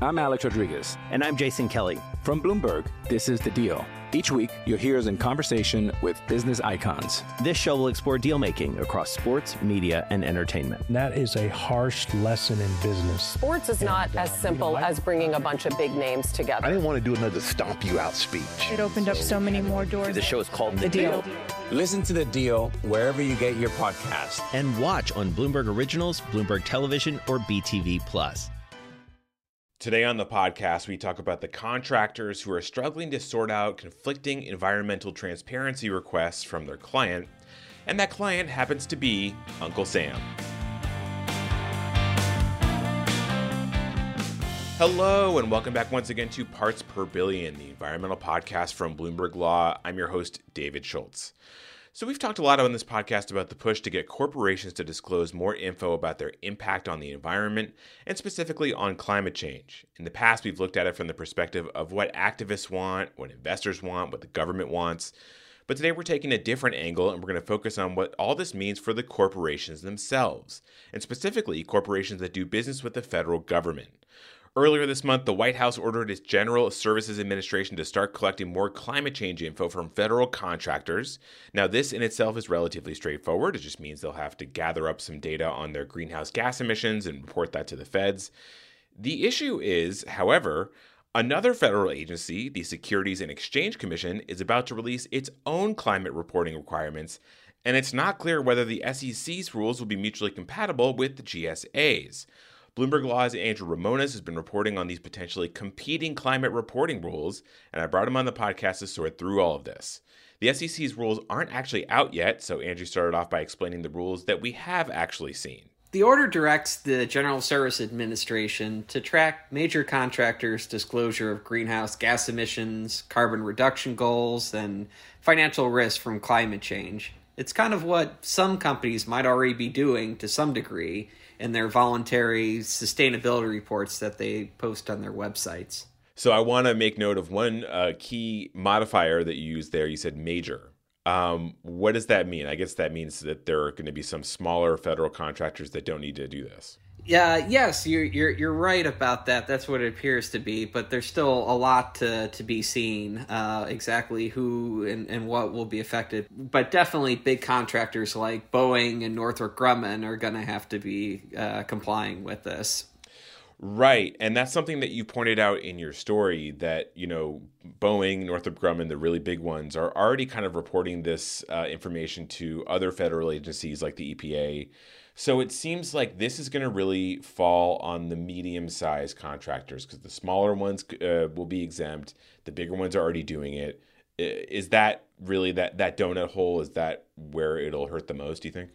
I'm Alex Rodriguez. And I'm Jason Kelly. From Bloomberg, this is The Deal. Each week, you'll hear us in conversation with business icons. This show will explore deal-making across sports, media, and entertainment. That is a harsh lesson in business. Sports is not as simple as bringing a bunch of big names together. I didn't want to do another stomp you out speech. It opened up so many more doors. The show is called The Deal. Listen to The Deal wherever you get your podcast. And watch on Bloomberg Originals, Bloomberg Television, or BTV+. Today on the podcast, we talk about the contractors who are struggling to sort out conflicting environmental transparency requests from their client, and that client happens to be Uncle Sam. Hello, and welcome back once again to Parts Per Billion, the environmental podcast from Bloomberg Law. I'm your host, David Schultz. So we've talked a lot on this podcast about the push to get corporations to disclose more info about their impact on the environment, and specifically on climate change. In the past, we've looked at it from the perspective of what activists want, what investors want, what the government wants. But today we're taking a different angle, and we're going to focus on what all this means for the corporations themselves, and specifically corporations that do business with the federal government. Earlier this month, the White House ordered its General Services Administration to start collecting more climate change info from federal contractors. Now, this in itself is relatively straightforward. It just means they'll have to gather up some data on their greenhouse gas emissions and report that to the feds. The issue is, however, another federal agency, the Securities and Exchange Commission, is about to release its own climate reporting requirements, and it's not clear whether the SEC's rules will be mutually compatible with the GSA's. Bloomberg Law's Andrew Ramones has been reporting on these potentially competing climate reporting rules, and I brought him on the podcast to sort through all of this. The SEC's rules aren't actually out yet, so Andrew started off by explaining the rules that we have actually seen. The order directs the General Services Administration to track major contractors' disclosure of greenhouse gas emissions, carbon reduction goals, and financial risks from climate change. It's kind of what some companies might already be doing to some degree in their voluntary sustainability reports that they post on their websites. So I want to make note of one key modifier that you used there. You said major. What does that mean? I guess that means that there are going to be some smaller federal contractors that don't need to do this. Yes, you're right about that. That's what it appears to be, but there's still a lot to be seen, exactly who and what will be affected. But definitely big contractors like Boeing and Northrop Grumman are going to have to be complying with this. Right, and that's something that you pointed out in your story that, Boeing, Northrop Grumman, the really big ones, are already kind of reporting this information to other federal agencies like the EPA. So it seems like this is going to really fall on the medium-sized contractors because the smaller ones will be exempt. The bigger ones are already doing it. Is that really that donut hole? Is that where it'll hurt the most, do you think?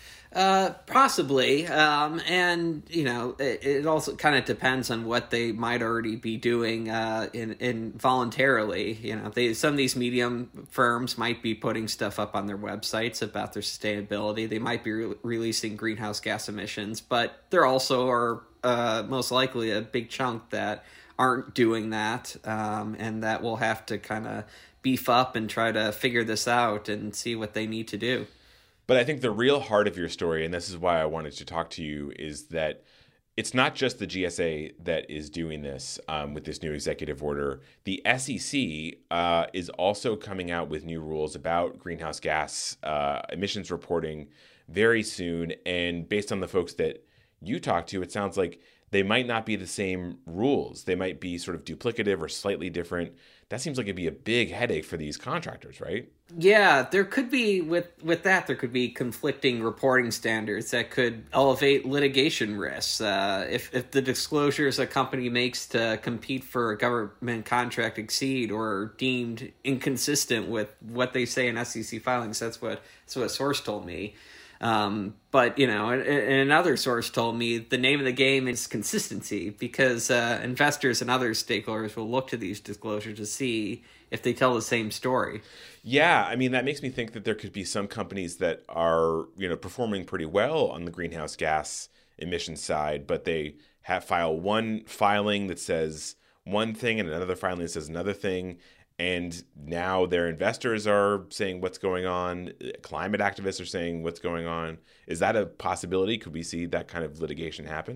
Possibly. And, it also kind of depends on what they might already be doing in voluntarily. Some of these medium firms might be putting stuff up on their websites about their sustainability. They might be releasing greenhouse gas emissions, but there also are most likely a big chunk that aren't doing that, and that will have to kind of beef up and try to figure this out and see what they need to do. But I think the real heart of your story, and this is why I wanted to talk to you, is that it's not just the GSA that is doing this with this new executive order. The SEC is also coming out with new rules about greenhouse gas emissions reporting very soon. And based on the folks that you talk to, it sounds like they might not be the same rules. They might be sort of duplicative or slightly different. That seems like it'd be a big headache for these contractors, right? Yeah, there could be, with that, there could be conflicting reporting standards that could elevate litigation risks. If the disclosures a company makes to compete for a government contract exceed or are deemed inconsistent with what they say in SEC filings, that's what a source told me. But, and another source told me the name of the game is consistency because investors and other stakeholders will look to these disclosures to see if they tell the same story. Yeah, I mean, that makes me think that there could be some companies that are, performing pretty well on the greenhouse gas emission side, but they file one filing that says one thing and another filing that says another thing. And now their investors are saying what's going on. Climate activists are saying what's going on. Is that a possibility? Could we see that kind of litigation happen?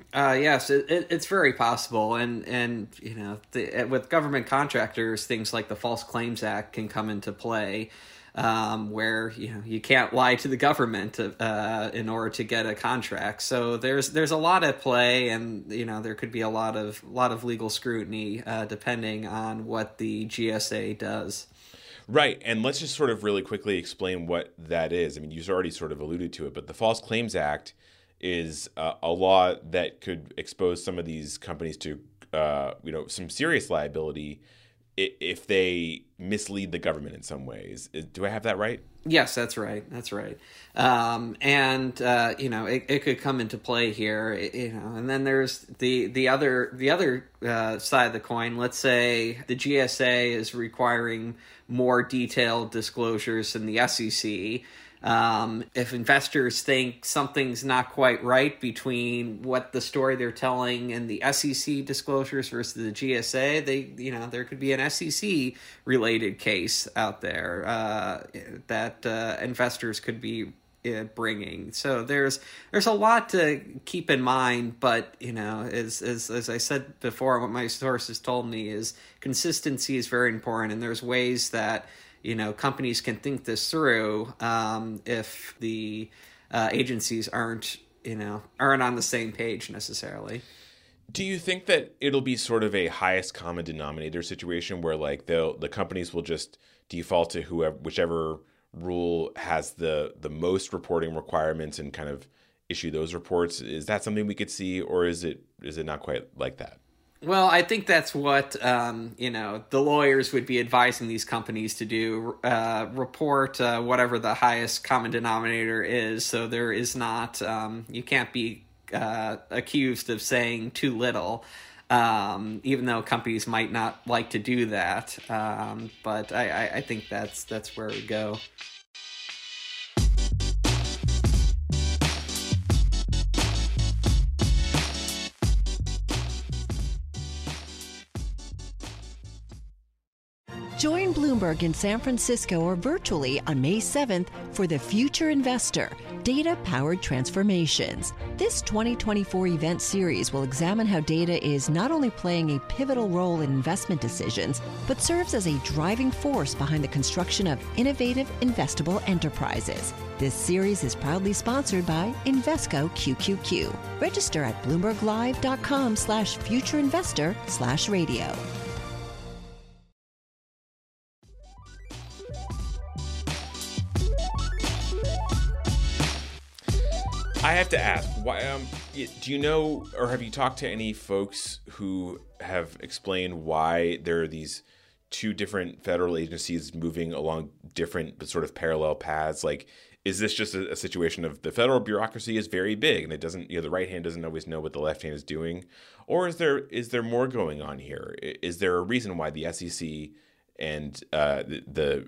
Yes, it's very possible, and with government contractors, things like the False Claims Act can come into play, where you can't lie to the government in order to get a contract. So there's a lot at play, and there could be a lot of legal scrutiny depending on what the GSA does. Right, and let's just sort of really quickly explain what that is. I mean, you've already sort of alluded to it, but the False Claims Act is a law that could expose some of these companies to, some serious liability if they mislead the government in some ways. Do I have that right? Yes, that's right. It could come into play here, and then there's the other side of the coin. Let's say the GSA is requiring more detailed disclosures than the SEC. If investors think something's not quite right between what the story they're telling and the SEC disclosures versus the GSA, there could be an SEC related case out there that investors could be bringing. So there's a lot to keep in mind, but as I said before, what my sources told me is consistency is very important, and there's ways that companies can think this through if the agencies aren't on the same page necessarily. Do you think that it'll be sort of a highest common denominator situation where like the companies will just default to whichever rule has the most reporting requirements and kind of issue those reports? Is that something we could see, or is it not quite like that? Well, I think that's what, the lawyers would be advising these companies to do, report whatever the highest common denominator is. So there is not, you can't be accused of saying too little, even though companies might not like to do that. But I think that's where we go. Join Bloomberg in San Francisco or virtually on May 7th for The Future Investor, Data-Powered Transformations. This 2024 event series will examine how data is not only playing a pivotal role in investment decisions, but serves as a driving force behind the construction of innovative, investable enterprises. This series is proudly sponsored by Invesco QQQ. Register at BloombergLive.com/futureinvestor/radio. I have to ask, why, do you know, or have you talked to any folks who have explained why there are these two different federal agencies moving along different but sort of parallel paths? Like, is this just a situation of the federal bureaucracy is very big and it doesn't, the right hand doesn't always know what the left hand is doing? Or is there more going on here? Is there a reason why the SEC and the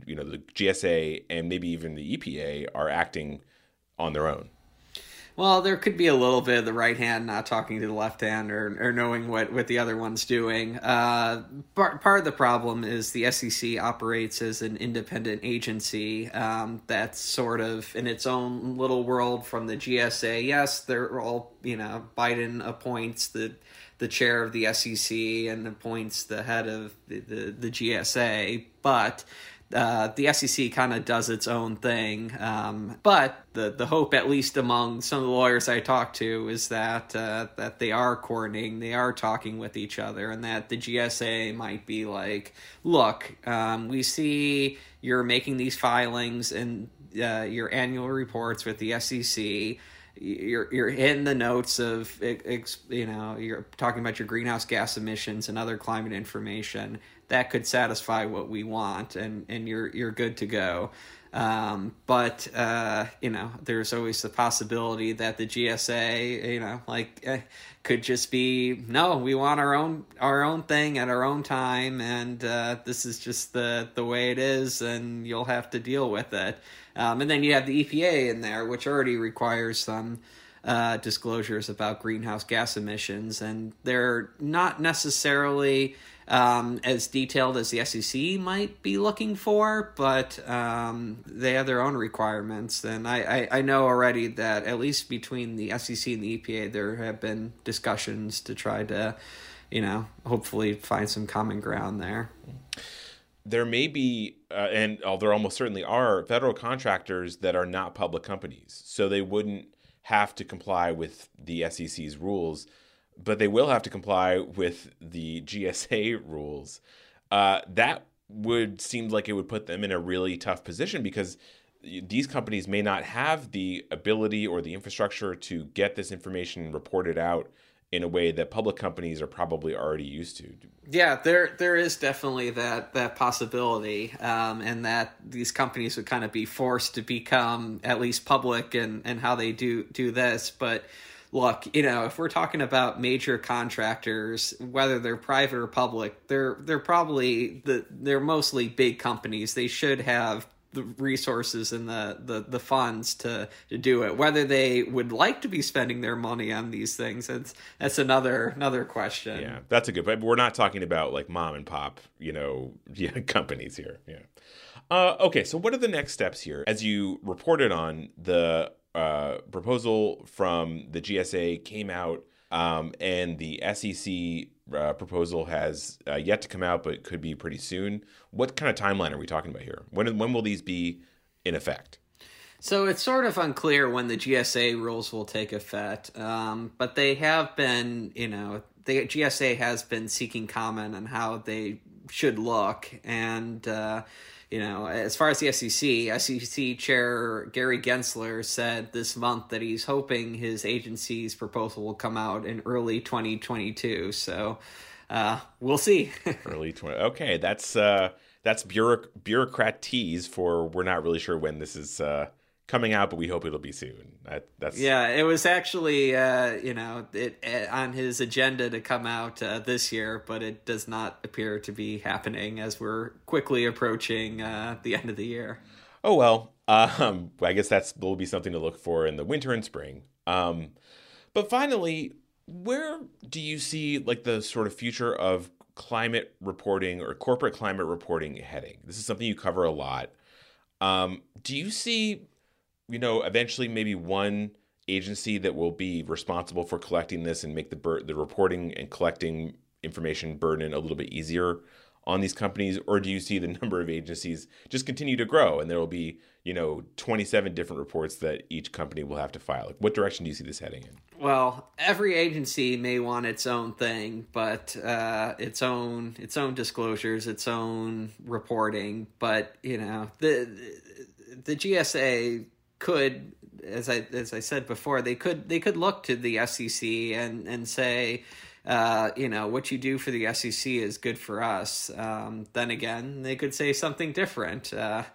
GSA and maybe even the EPA are acting on their own? Well, there could be a little bit of the right hand not talking to the left hand or knowing what the other one's doing. Part of the problem is the SEC operates as an independent agency that's sort of in its own little world from the GSA. Yes, they're all, Biden appoints the chair of the SEC and appoints the head of the GSA, but the SEC kind of does its own thing, but the hope, at least among some of the lawyers I talked to, is that they are coordinating, they are talking with each other, and that the GSA might be like, look, we see you're making these filings and your annual reports with the SEC. You're in the notes of, you're talking about your greenhouse gas emissions and other climate information that could satisfy what we want, and you're good to go. But there's always the possibility that the GSA, could just be, no, we want our own thing at our own time, and this is just the way it is, and you'll have to deal with it. And then you have the EPA in there, which already requires some disclosures about greenhouse gas emissions, and they're not necessarily as detailed as the SEC might be looking for, but they have their own requirements. And I know already that at least between the SEC and the EPA, there have been discussions to try to, hopefully find some common ground there. There may be, and there almost certainly are, federal contractors that are not public companies. So they wouldn't have to comply with the SEC's rules, but they will have to comply with the GSA rules. That would seem like it would put them in a really tough position, because these companies may not have the ability or the infrastructure to get this information reported out in a way that public companies are probably already used to. Yeah, there is definitely that possibility, and that these companies would kind of be forced to become at least public and how they do this. But look, if we're talking about major contractors, whether they're private or public, they're mostly big companies. They should have the resources and the funds to do it. Whether they would like to be spending their money on these things, that's another question. Yeah, that's a good point. But we're not talking about like mom and pop, companies here. Yeah. Okay, so what are the next steps here? As you reported on, the proposal from the GSA came out, and the SEC proposal has yet to come out, but could be pretty soon. What kind of timeline are we talking about here? When will these be in effect? So it's sort of unclear when the GSA rules will take effect, but they have been, the GSA has been seeking comment on how they should look, and as far as the SEC Chair Gary Gensler said this month that he's hoping his agency's proposal will come out in early 2022. So we'll see. Early 20. Okay, that's bureaucrat tease for we're not really sure when this is coming out, but we hope it'll be soon. Yeah, it was actually on his agenda to come out this year, but it does not appear to be happening as we're quickly approaching the end of the year. Oh well, I guess will be something to look for in the winter and spring. But finally, where do you see like the sort of future of climate reporting or corporate climate reporting heading? This is something you cover a lot. Do you see eventually maybe one agency that will be responsible for collecting this and make the reporting and collecting information burden a little bit easier on these companies? Or do you see the number of agencies just continue to grow and there will be, 27 different reports that each company will have to file? Like, what direction do you see this heading in? Well, every agency may want its own thing, but its own disclosures, its own reporting. But, the GSA could, as I said before, they could look to the SEC and say, what you do for the SEC is good for us. Then again, they could say something different.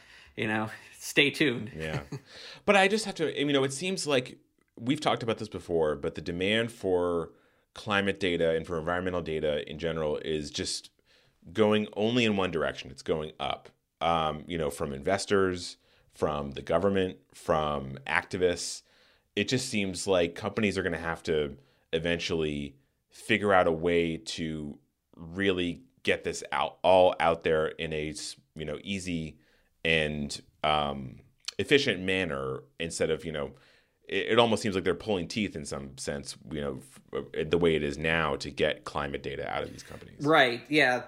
Stay tuned. Yeah, but I just have to. It seems like we've talked about this before, but the demand for climate data and for environmental data in general is just going only in one direction. It's going up. From investors, from the government, from activists. It just seems like companies are going to have to eventually figure out a way to really get this all out there in a easy and efficient manner, instead of it almost seems like they're pulling teeth in some sense, the way it is now to get climate data out of these companies. Right. Yeah.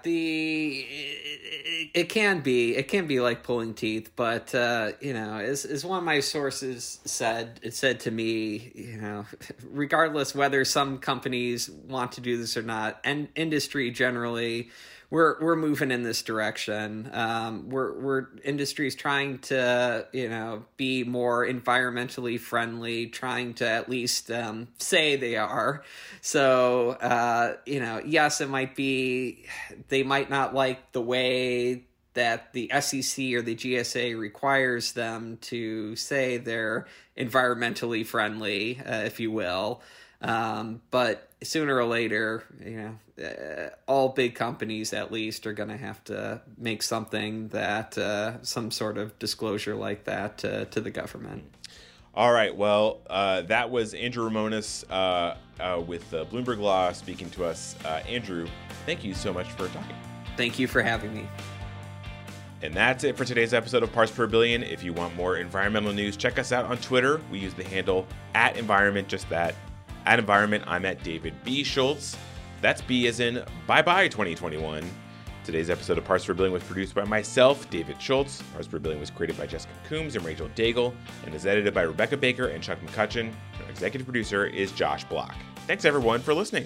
It can be like pulling teeth, but as one of my sources said, it said to me, regardless whether some companies want to do this or not, and industry generally, we're moving in this direction. We're industry's trying to be more environmentally friendly, trying to at least say they are. So yes, it might be they might not like the way that the SEC or the GSA requires them to say they're environmentally friendly, if you will. But sooner or later, all big companies at least are going to have to make something that some sort of disclosure like that to the government. All right. Well, that was Andrew Ramonis with Bloomberg Law speaking to us. Andrew, thank you so much for talking. Thank you for having me. And that's it for today's episode of Parts Per Billion. If you want more environmental news, check us out on Twitter. We use the handle @environment, just that. @environment, I'm at David B. Schultz. That's B as in bye-bye 2021. Today's episode of Parts Per Billion was produced by myself, David Schultz. Parts Per Billion was created by Jessica Coombs and Rachel Daigle and is edited by Rebecca Baker and Chuck McCutcheon. Our executive producer is Josh Block. Thanks, everyone, for listening.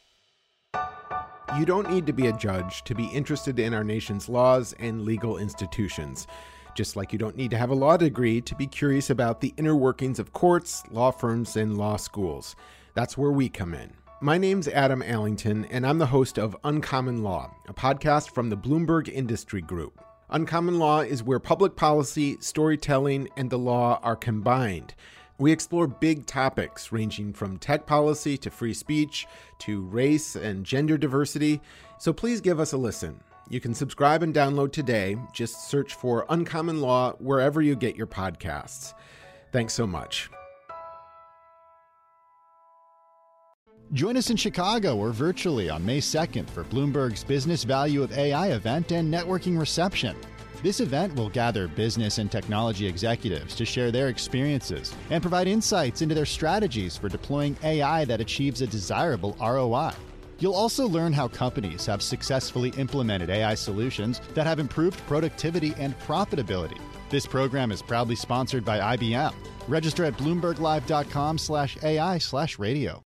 You don't need to be a judge to be interested in our nation's laws and legal institutions. Just like you don't need to have a law degree to be curious about the inner workings of courts, law firms, and law schools. That's where we come in. My name's Adam Allington, and I'm the host of Uncommon Law, a podcast from the Bloomberg Industry Group. Uncommon Law is where public policy, storytelling, and the law are combined. We explore big topics ranging from tech policy to free speech to race and gender diversity, so please give us a listen. You can subscribe and download today. Just search for Uncommon Law wherever you get your podcasts. Thanks so much. Join us in Chicago or virtually on May 2nd for Bloomberg's Business Value of AI event and networking reception. This event will gather business and technology executives to share their experiences and provide insights into their strategies for deploying AI that achieves a desirable ROI. You'll also learn how companies have successfully implemented AI solutions that have improved productivity and profitability. This program is proudly sponsored by IBM. Register at BloombergLive.com/AI/radio.